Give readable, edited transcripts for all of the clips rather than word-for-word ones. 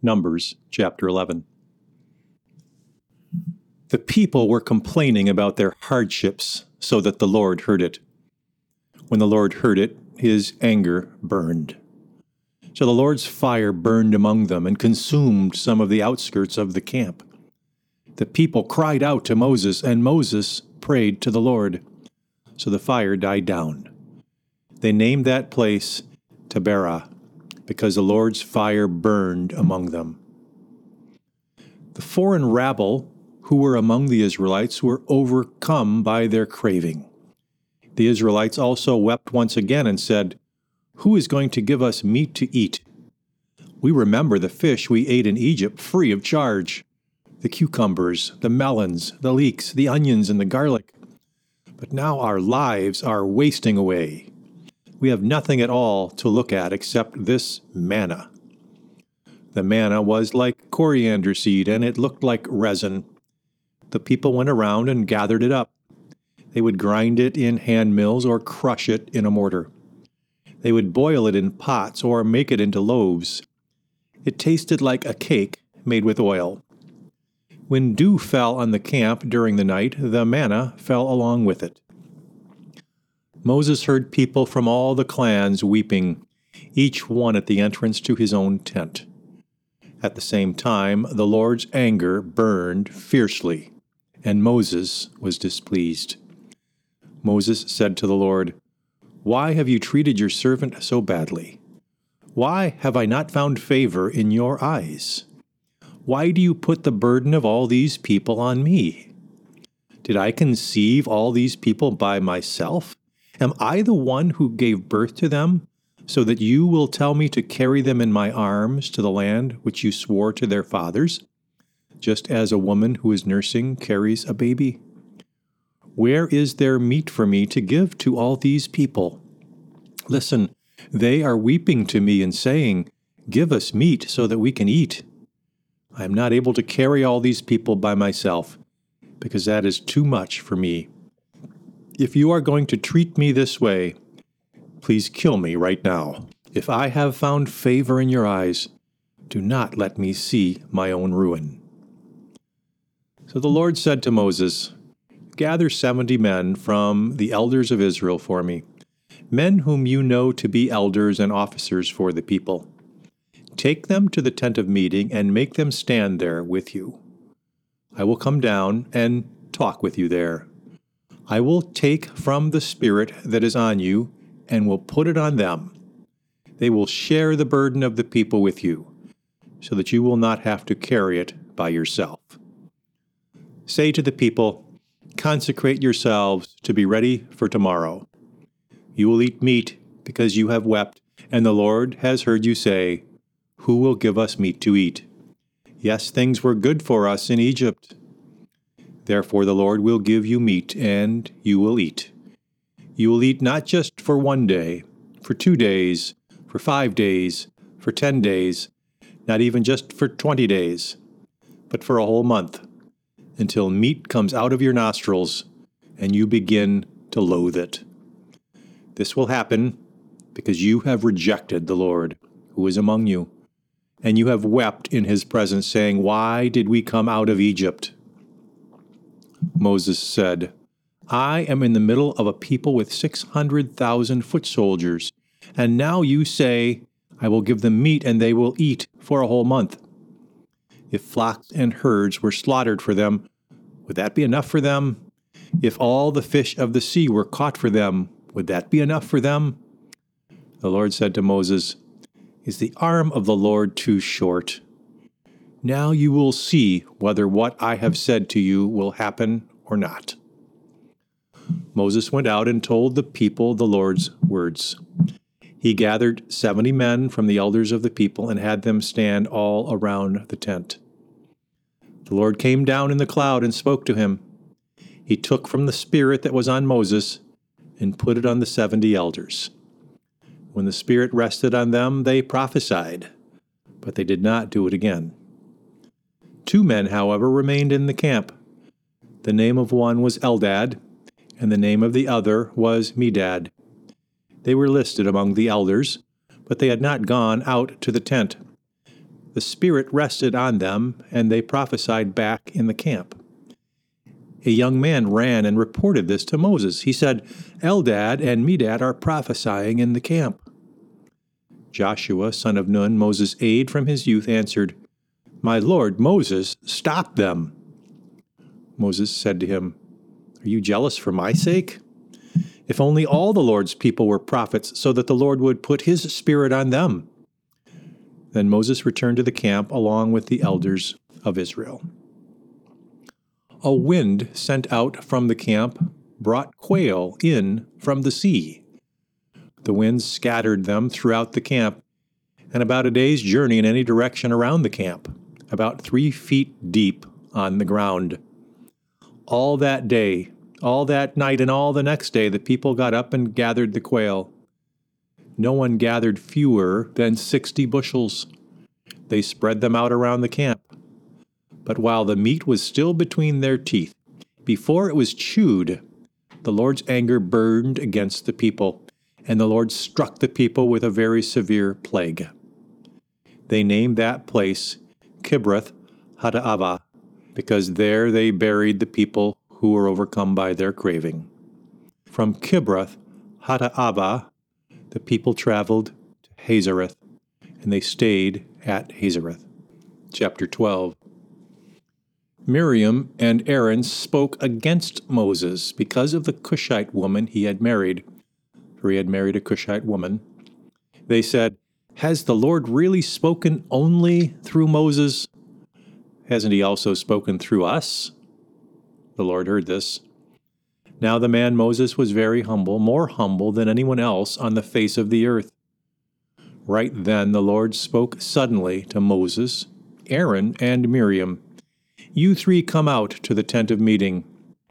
Numbers chapter 11. The people were complaining about their hardships, so that the Lord heard it. When the Lord heard it, his anger burned. So the Lord's fire burned among them and consumed some of the outskirts of the camp. The people cried out to Moses, and Moses prayed to the Lord. So the fire died down. They named that place Taberah, because the Lord's fire burned among them. The foreign rabble who were among the Israelites were overcome by their craving. The Israelites also wept once again and said, "Who is going to give us meat to eat? We remember the fish we ate in Egypt free of charge, the cucumbers, the melons, the leeks, the onions, and the garlic. But now our lives are wasting away. We have nothing at all to look at except this manna." The manna was like coriander seed, and it looked like resin. The people went around and gathered it up. They would grind it in hand mills or crush it in a mortar. They would boil it in pots or make it into loaves. It tasted like a cake made with oil. When dew fell on the camp during the night, the manna fell along with it. Moses heard people from all the clans weeping, each one at the entrance to his own tent. At the same time, the Lord's anger burned fiercely, and Moses was displeased. Moses said to the Lord, "Why have you treated your servant so badly? Why have I not found favor in your eyes? Why do you put the burden of all these people on me? Did I conceive all these people by myself? Am I the one who gave birth to them, so that you will tell me to carry them in my arms to the land which you swore to their fathers, just as a woman who is nursing carries a baby? Where is there meat for me to give to all these people? Listen, they are weeping to me and saying, 'Give us meat so that we can eat.' I am not able to carry all these people by myself, because that is too much for me. If you are going to treat me this way, please kill me right now. If I have found favor in your eyes, do not let me see my own ruin." So the Lord said to Moses, "Gather 70 men from the elders of Israel for me, men whom you know to be elders and officers for the people. Take them to the tent of meeting and make them stand there with you. I will come down and talk with you there. I will take from the Spirit that is on you and will put it on them. They will share the burden of the people with you, so that you will not have to carry it by yourself. Say to the people, 'Consecrate yourselves to be ready for tomorrow. You will eat meat because you have wept, and the Lord has heard you say, "Who will give us meat to eat?" Yes, things were good for us in Egypt. Therefore the Lord will give you meat, and you will eat. You will eat not just for 1 day, for 2 days, for 5 days, for 10 days, not even just for 20 days, but for a whole month, until meat comes out of your nostrils and you begin to loathe it. This will happen because you have rejected the Lord, who is among you, and you have wept in his presence, saying, 'Why did we come out of Egypt?'" Moses said, "I am in the middle of a people with 600,000 foot soldiers, and now you say, 'I will give them meat and they will eat for a whole month.' If flocks and herds were slaughtered for them, would that be enough for them? If all the fish of the sea were caught for them, would that be enough for them?" The Lord said to Moses, "Is the arm of the Lord too short? Now you will see whether what I have said to you will happen or not." Moses went out and told the people the Lord's words. He gathered 70 men from the elders of the people and had them stand all around the tent. The Lord came down in the cloud and spoke to him. He took from the Spirit that was on Moses and put it on the 70 elders. When the Spirit rested on them, they prophesied, but they did not do it again. 2 men, however, remained in the camp. The name of one was Eldad, and the name of the other was Medad. They were listed among the elders, but they had not gone out to the tent. the Spirit rested on them, and they prophesied back in the camp. A young man ran and reported this to Moses. He said, "Eldad and Medad are prophesying in the camp." Joshua, son of Nun, Moses' aide from his youth, answered, "My lord Moses, stop them." Moses said to him, "Are you jealous for my sake? If only all the Lord's people were prophets, so that the Lord would put his Spirit on them." Then Moses returned to the camp along with the elders of Israel. A wind sent out from the camp brought quail in from the sea. The wind scattered them throughout the camp, and about a day's journey in any direction around the camp, about 3 feet deep on the ground. All that day, all that night, and all the next day, the people got up and gathered the quail. No one gathered fewer than 60 bushels. They spread them out around the camp. But while the meat was still between their teeth, before it was chewed, the Lord's anger burned against the people, and the Lord struck the people with a very severe plague. They named that place Kibroth Hattaavah, because there they buried the people who were overcome by their craving. From Kibroth Hattaavah, the people traveled to Hazareth, and they stayed at Hazareth. Chapter 12. Miriam and Aaron spoke against Moses because of the Cushite woman he had married, for he had married a Cushite woman. They said, "Has the Lord really spoken only through Moses? Hasn't he also spoken through us?" The Lord heard this. Now the man Moses was very humble, more humble than anyone else on the face of the earth. Right then the Lord spoke suddenly to Moses, Aaron, and Miriam. "You 3 come out to the tent of meeting."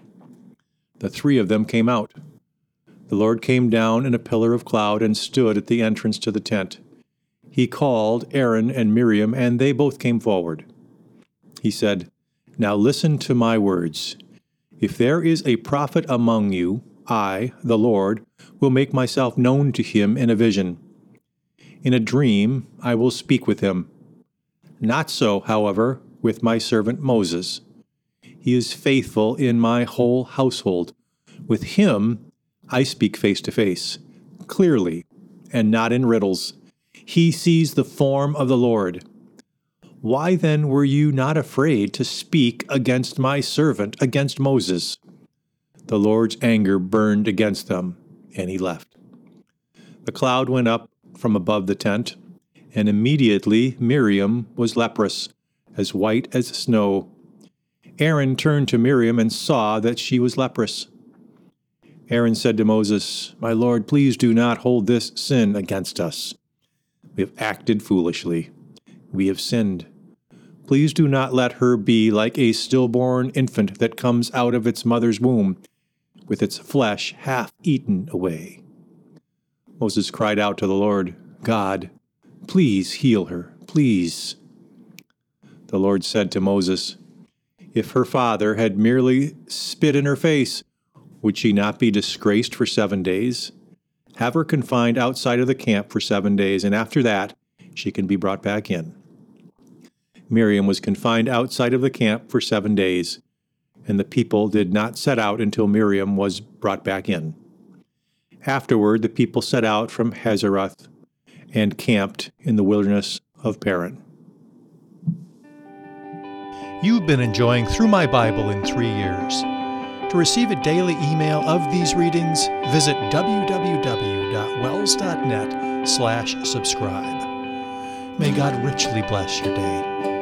The 3 of them came out. The Lord came down in a pillar of cloud and stood at the entrance to the tent. He called Aaron and Miriam, and they both came forward. He said, "Now listen to my words. If there is a prophet among you, I, the Lord, will make myself known to him in a vision. In a dream I will speak with him. Not so, however, with my servant Moses. He is faithful in my whole household. With him I speak face to face, clearly, and not in riddles. He sees the form of the Lord. Why then were you not afraid to speak against my servant, against Moses?" The Lord's anger burned against them, and he left. The cloud went up from above the tent, and immediately Miriam was leprous, as white as snow. Aaron turned to Miriam and saw that she was leprous. Aaron said to Moses, "My lord, please do not hold this sin against us. We have acted foolishly. We have sinned. Please do not let her be like a stillborn infant that comes out of its mother's womb, with its flesh half eaten away." Moses cried out to the Lord, "God, please heal her, please." The Lord said to Moses, "If her father had merely spit in her face, would she not be disgraced for 7 days? Have her confined outside of the camp for 7 days, and after that she can be brought back in." Miriam was confined outside of the camp for 7 days, and the people did not set out until Miriam was brought back in. Afterward, the people set out from Hazareth and camped in the wilderness of Paran. You've been enjoying Through My Bible in 3 Years. To receive a daily email of these readings, visit www.wells.net/subscribe. May God richly bless your day.